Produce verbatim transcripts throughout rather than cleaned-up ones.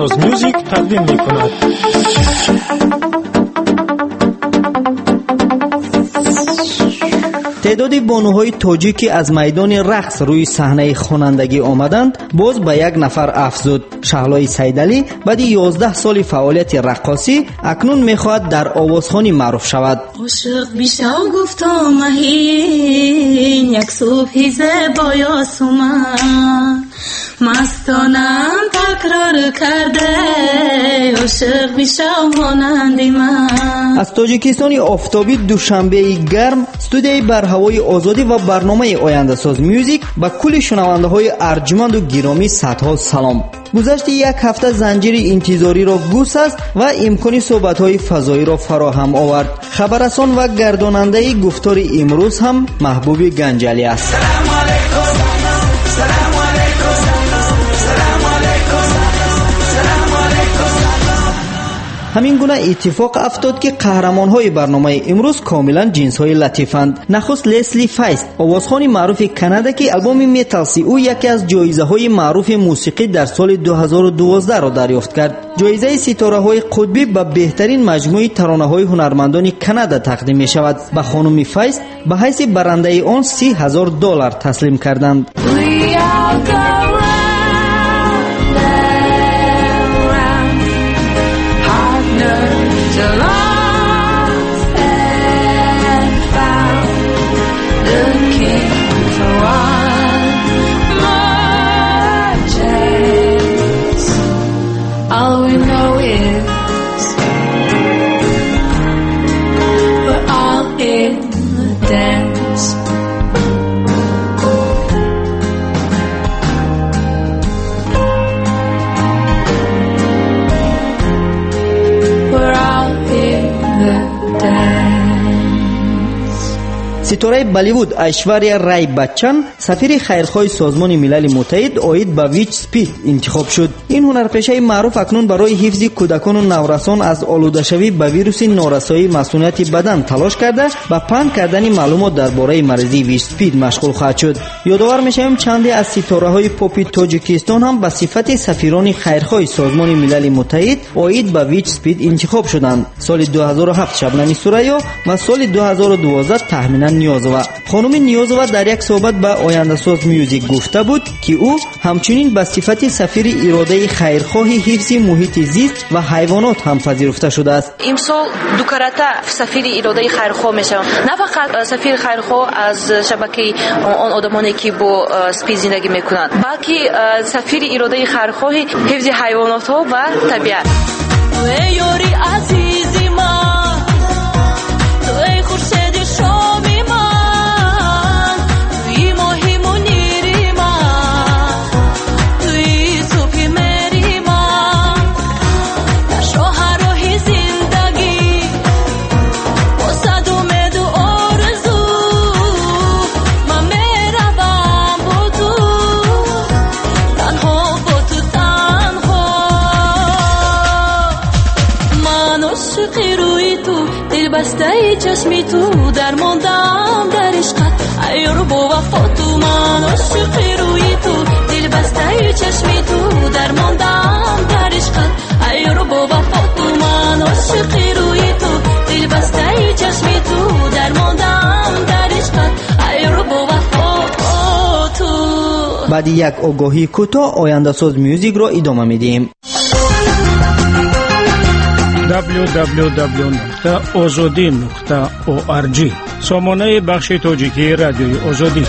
آینده‌ساز میوزیک تقدیم می‌کند. تعدادی بانوهای تاجیکی از میدان رقص روی صحنه خوانندگی آمدند باز به یک نفر افزود. شهلای سیدعلی بعد یازده سال فعالیت رقاصی اکنون میخواهد در آوازخوانی معروف شود. عاشق بیشتر گفتم مهین یک صبحی زیبای آسمان مستانم تکرار کرده عاشق بیشتر مانندی من. از تاجیکستان آفتابی دوشنبه گرم استودیوی بر هوای آزادی و برنامه آینده ساز میوزیک با کل شنونده های ارجمند و گرامی صدها سلام. گذشت یک هفته زنجیر انتظاری را گوس است و امکانی صحبت های فضایی را فراهم آورد. خبررسان و گرداننده گفتار امروز هم محبوب گنجلی است. همین گونه اتفاق افتاد که قهرمان‌های برنامه امروز کاملا جنس‌های لطیفند. نخست لسلی فایست، آوازخوان معروف کانادا که البوم متال سی او یکی از جایزه‌های معروف موسیقی در سال دو هزار و دوازده را دریافت کرد. جایزه ستاره‌های قطبی به بهترین مجموعه ترانه‌های هنرمندان کانادا تقدیم می‌شود. به خانم فایست به حیث برنده آن سی هزار دلار تسلیم کردند. ستاره بالیوود ایشوریا رای بچن سفیر خیرخواه سازمان ملل متحد اوید به ویچ سپید انتخاب شد. این هنرپیشه معروف اکنون برای حفظ کودکان و نورسان از آلوده‌شوی به ویروس نارسایی مسئولیت بدن تلاش کرده و پنهان کردن معلومات درباره مریضی ویچ سپید مشغول خواهد شد. یادآور می‌شویم چندی از ستاره‌های پاپ تاجیکستان هم به صفت سفیران خیرخواه سازمان ملل متحد اوید به ویچ سپید انتخاب شدند. سال دو هزار و هفت شبنم سوریا و سال دو هزار و دوازده تخمینا نیازوا. خانم نیازوا در یک صحبت با آینده ساز میوزیک گفته بود که او همچنین به صفت سفیر اراده خیرخواه حفظ محیط زیست و حیوانات هم پذیرفته شده است. امسال دو کرتا سفیر اراده خیرخواه میشم. نه فقط سفیر خیرخواه از شبکه آن آدمانی که با سپی زندگی میکنند بلکه سفیر اراده خیرخواه حفظ حیوانات ها و طبیعت. ای یاری عزیزی من تو ای خورشید شامی من توی ماهی منیری من توی صبحی مری من در شاهراه زندگی با صد امید و آرزو من میروم با تو تنها با تو تنها من عاشقی روی تو دل بسته ای چشمی تو در ماندم در عشقت ای رو با وفا تو من عاشقی روی تو دل بسته ای چشمی تو در ماندم در عشقت ای رو با وفا تو من عاشقی روی تو دل بسته ای چشمی تو در ماندم در عشقت ای رو با وفا تو. بعد یک آگاهی کوتاه آینده ساز میوزیک را ادامه میدیم. دبلیو دبلیو دبلیو نقطه آزادی نقطه او آر جی سامانه بخش تاجیکی رادیوی آزادی.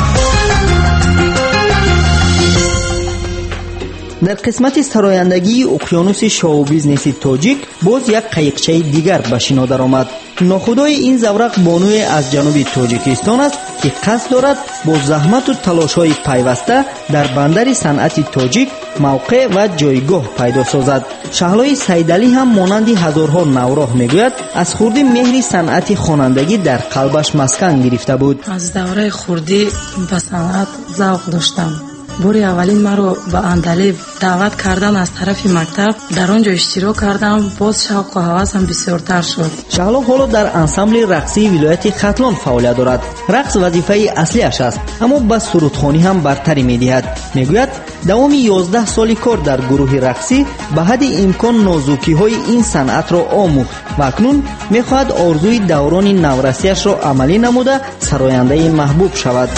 در قسمت سرایندگی اقیانوس شو بیزنس تاجیک باز یک قایقچه دیگر به شنا درآمد. ناخدای این زورق بانوی از جنوب تاجیکستان است که قصد دارد با زحمت و تلاش‌های پیوسته در بندر صنعت تاجیک موقع و جایگاه پیدا سازد. شهلای سیدعلی هم مانند هزارها نوراه میگوید از خردی مهر صنعت خوانندگی در قلبش مسکن گرفته بود. از دوره خردی به صنعت ذوق داشتم. باری اولین مرا به اندلیب دعوت کردن از طرف مکتب، در آنجا اشتراک کردم. باز شوق و هوسم بسیارتر شد. شهلا حالا در انسامبل رقصی ولایت ختلان فعالیت دارد. رقص وظیفه اصلیش است، اما با سرودخوانی هم برتری می‌دهد. میگوید دوام یازده سالی کار در گروه رقصی به حد امکان نازکی‌های این صنعت را آموخت و اکنون می‌خواهد آرزوی دوران نورسی‌اش را عملی نموده سراینده محبوب شود.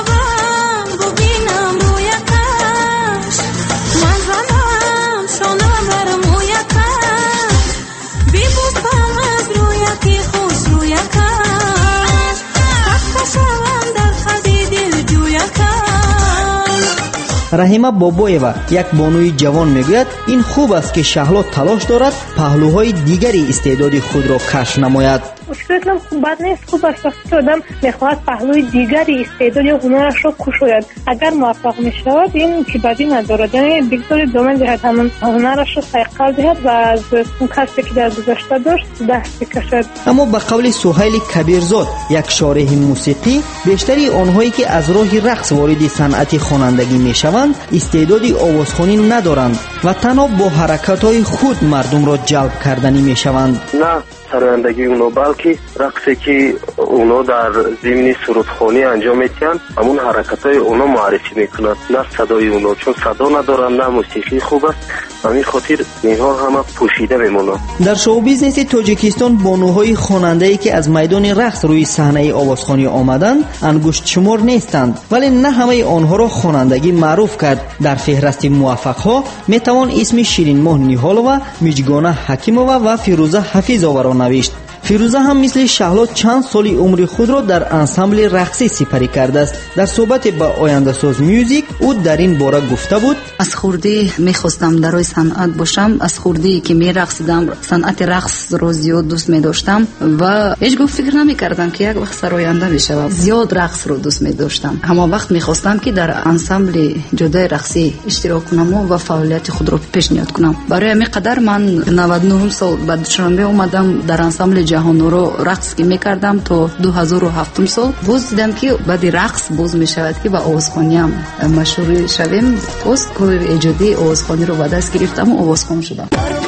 رحیمه بابایوا یک بانوی جوان میگوید این خوب است که شهلا تلاش دارد پهلوهای دیگری استعداد خود را کشف نماید. مشکلات خوب بد نیست، خوب است که آدم میخواهد پهلوی دیگری استعداد یا هنرش را کشاید. اگر موفق میشود این که بدی ندارد، یعنی بگذار ادامه دهد، همون هنرش را صیقل دهد و از اون کسی که در گذشته داشت دست بکشد. اما به قول سهیل کبیرزاد یک شارح موسیقی، بیشتری آنهایی که از راه رقص وارد صنعت خوانندگی میشوند استعداد آوازخوانی ندارند و تنها با حرکت‌های خود مردم را جلب کردنی میشوند. نه سرایندگی اونو بلکه رقصی که اونو در ضمن سرودخوانی انجام میدن همون حرکت‌های اونو معرفی میکنند، نه صدای اونو، چون صدا ندارن نه موسیقی خوب است، همین خاطر اینها همه پوشیده میمونند. در شو بیزنس تاجیکستان بانوهای خواننده‌ای که از میدان رقص روی صحنه آوازخوانی آمدند انگشت شمار نیستند، ولی نه همه آنها را خوانندگی معروف کرد. در فهرست موفق‌ها میتوان اسم شیرین ماه نیهالова، میجگانه حکیمова و فیروزه حفیظova را نوشت. فیروزه هم مثل شهلا چند سالی عمر خود را در انسامبل رقصی سپری کرده است. در صحبت با آینده ساز میوزیک او در این باره گفته بود: از خوردی میخواستم در روی صنعت باشم، از خوردی که میرقصیدم صنعت رقص رو زیاد دوست میداشتم و هیچ گفت فکر نمیکردم که یک وقت سراینده میشم. زیاد رقص رو دوست میداشتم، اما وقت میخواستم که در انسامبل جدای رقصی اشتراک کنم و فعالیت خود را پیشنهاد کنم. برای همین قدر من نود و نه سال بعد شنبه اومدم در انسامبل جهان رو رقص که میکردم تا دو هزار و هفت سال. باز دیدم که بعد رقص باز میشود که با آوازخوانی هم مشهور شویم. باز کار ایجادی آوازخوانی رو به دست گرفتم و آوازخوان شدم.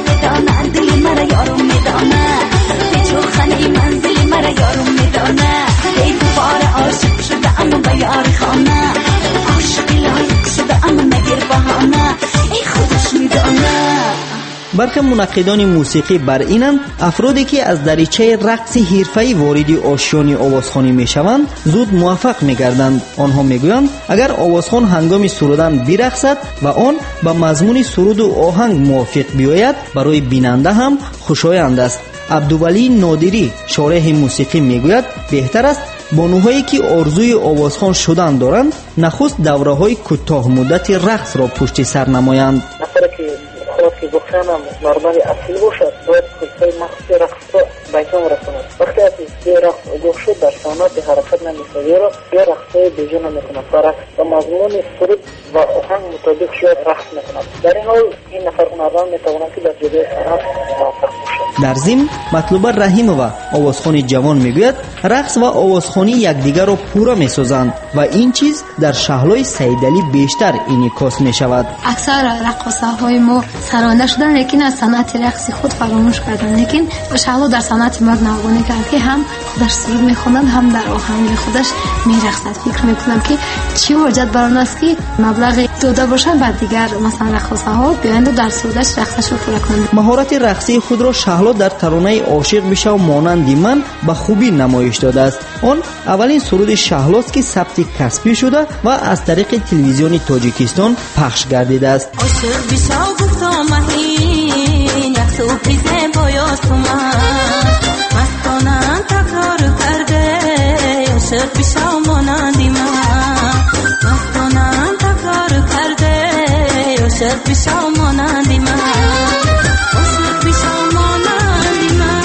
برخی منقدان موسیقی بر اینند افرادی که از دریچه رقص حرفه‌ای وارد آشیان آوازخوانی میشوند زود موفق میگردند. آنها میگویند اگر آوازخوان هنگام سرودن برقصد و آن با مضمون سرود و آهنگ موافق بیاید برای بیننده هم خوشایند است. عبدولی نادری شارح موسیقی میگوید بهتر است بانوهایی که آرزوی آوازخوان شدن دارند نخست دوره‌های کوتاه مدت رقص را پشت سر نمایند. که گفتنم نرمال اصلی باشد باید کلسای مخصوصی رقص را بیتان رساند. وقتی از یه رقص گوش شد در صحنات حرکت نمی‌کنه یا یه رقصای بیجا نمی‌کنه، برعکس با مضمون سرود و آهنگ مطابق شاید رقص می‌کند. در این حال این نفر هنرمند می‌تواند که در جلوی صحنه موفق باشد. در ضمن مطلوبه رحیمова آوازخوان جوان میگوید رقص و آوازخوانی یکدیگر را پورا می‌سازند و این چیز در شهلای سیدعلی بیشتر انعکاس می‌شود. اکثر رقاصه‌های ما سرانده شدن لیکن از صنعت رقصی خود فراموش کردن، لیکن شهلا در صنعت مرد نوگانی کرد که هم خودش سرود میخوند هم در آهنگ خودش میرقصد. فکر میکنم که چی حاجت بر آن است که مبلغ داده باشن بعد دیگر مثلا رقاصه ها بیایند و در سرودش رقصش رو پورا کنند. مهارت رقصی خود را شهلا در ترانه عاشق بشه و مانند من به خوبی نمایش داده است. آن اولین سرود شهلاست که ثبت کسبی شده و از طریق تلویزیون تاجیکستان پخش گردیده است. مهین یک سوپیزه باید من مستانم تکرار کرده عاشق بیشا مانندی من مستانم تکرار کرده عاشق بیشا مانندی من عاشق بیشا مانندی من.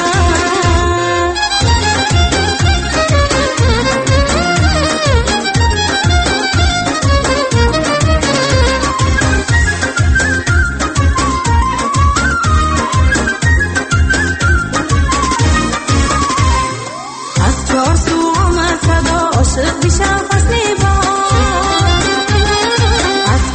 عاشق بیشم فصلی با از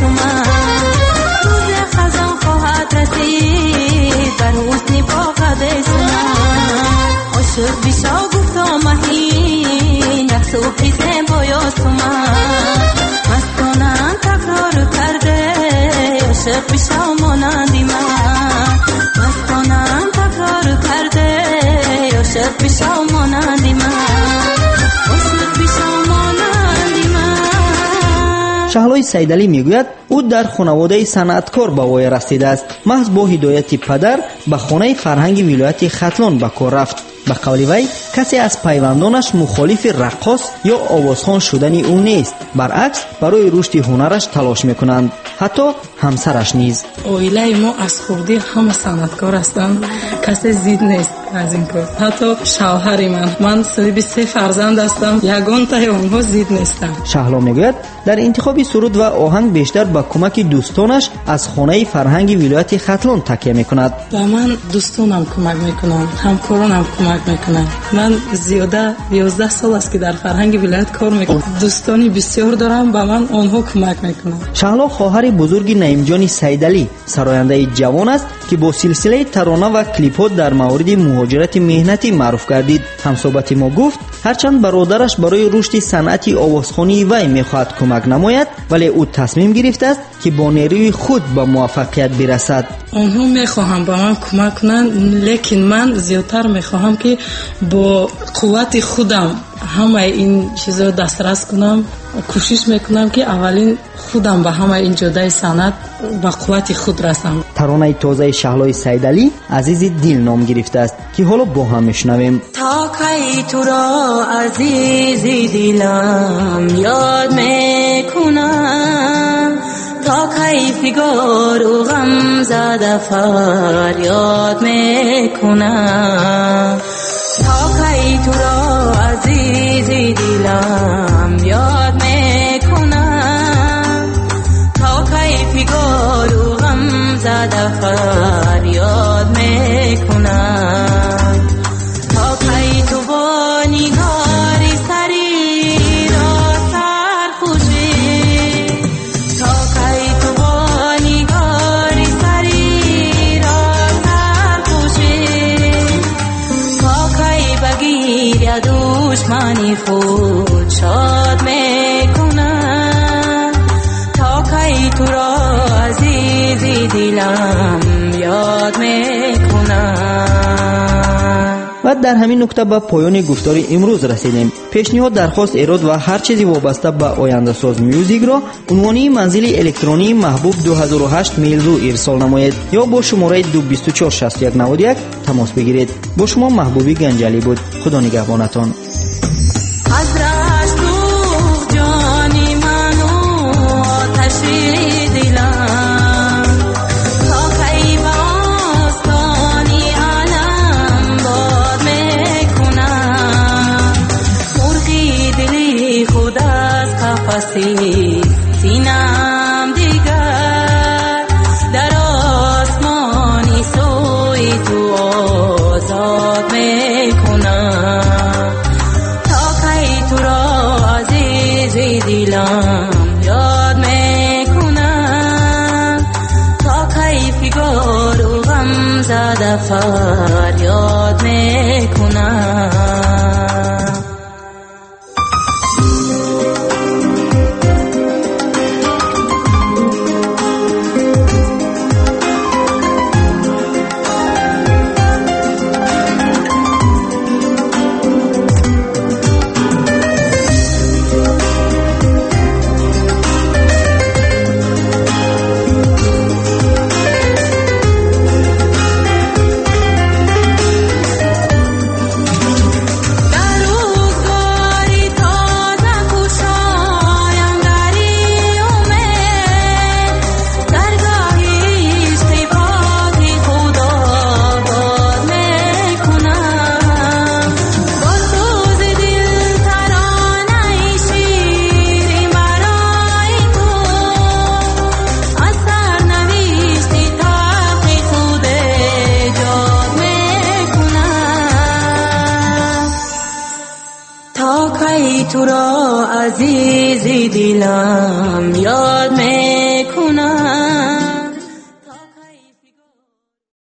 شما روز خزان خواهد رسید بر حسن باقد شما عاشق بیشا گفتا مهین رقص و پیزن باید شما مستانم تکرار کرده عاشق بیشا مانندی من مستانم تکرار کرده عاشق بیشا مانندی من عاشق بیشا مانندی من. شهلای سیدعلی میگوید او در خانواده صنعتکار به وای رسیده است. محض با هدایت پدر به خانه فرهنگ ولایت ختلان به کار رفت. به قول وی کسی از پیوندانش مخالف رقاص یا آوازخوان شدن او نیست، برعکس برای رشد هنرش تلاش میکنند، حتی همسرش نیز. اویلای ما از خردی همه صنعتکار هستند، کسی زید نیست از این کار. حتی شوهر من من صاحب سه فرزند هستم، یگان تا اونها زید نیستم. شهلا میگوید در انتخاب سرود و آهنگ بیشتر با کمک دوستانش از خانه فرهنگ ولایت ختلان تکیه میکند. با من دوستانم کمک میکنند، همکارانم کمک میکنند. من زیاده یازده سال است که در فرهنگ ولایت کار میکنم. دوستانی بسیار دارم، با من آنها کمک میکنند. شهلا خواهر بزرگ نعیم جان سیدعلی سراینده جوان است که با سلسله ترانه و کلیپ ها در مورد مهاجرت مهنتی معروف گردید. همصحبت ما گفت هرچند برادرش برای رشد صنعت آوازخوانی وی میخواهد کمک نماید، ولی او تصمیم گرفته است که با نیروی خود به موفقیت برسد. آنها میخواهم با من کمک کنند، لیکن من زیادتر میخواهم که با قوت خودم همه این چیزا دسترس کنم. کوشش میکنم که اولین خودم به همه این جاده صنعت با قوت خود رسم. ترانه تازه شهلای سیدعلی عزیز دل نام گرفته است که حالا با هم میشنویم. تا کی تو را عزیز دلم یاد میکنم، تا کی فگار و غم زده فریاد میکنم، تا کی تو را عزیز دلم یاد میکنم، تا کی فگار و غم زده فریاد میکنم، تا کی تو با نگاری سری را سرخوشی، تا کی تو با نگاری سری را سرخوشی، تا کی بگیر یا دشمنی خود شاد میکنم، تا کی تو را عزیز دلم یاد میکنم. و در همین نکته به پایان گفتار امروز رسیدیم. پیشنهاد، درخواست، ایراد و هر چیزی وابسته به آینده ساز میوزیک را عنوانی منزل الکترونی محبوب دو هزار و هشت میل رو ارسال نمایید یا با شماره دو بیست و چهار شصت و یک نود و یک تماس بگیرید. با شما محبوبی گنجلی بود. خدا نگهبانتان. سینم دیگر در آسمانی سوی تو آزاد میکنم، تا کی تو را عزیز دلم یاد میکنم، تا کی فگار و غم زده فریاد میکنم. تو را عزیز دلم یاد می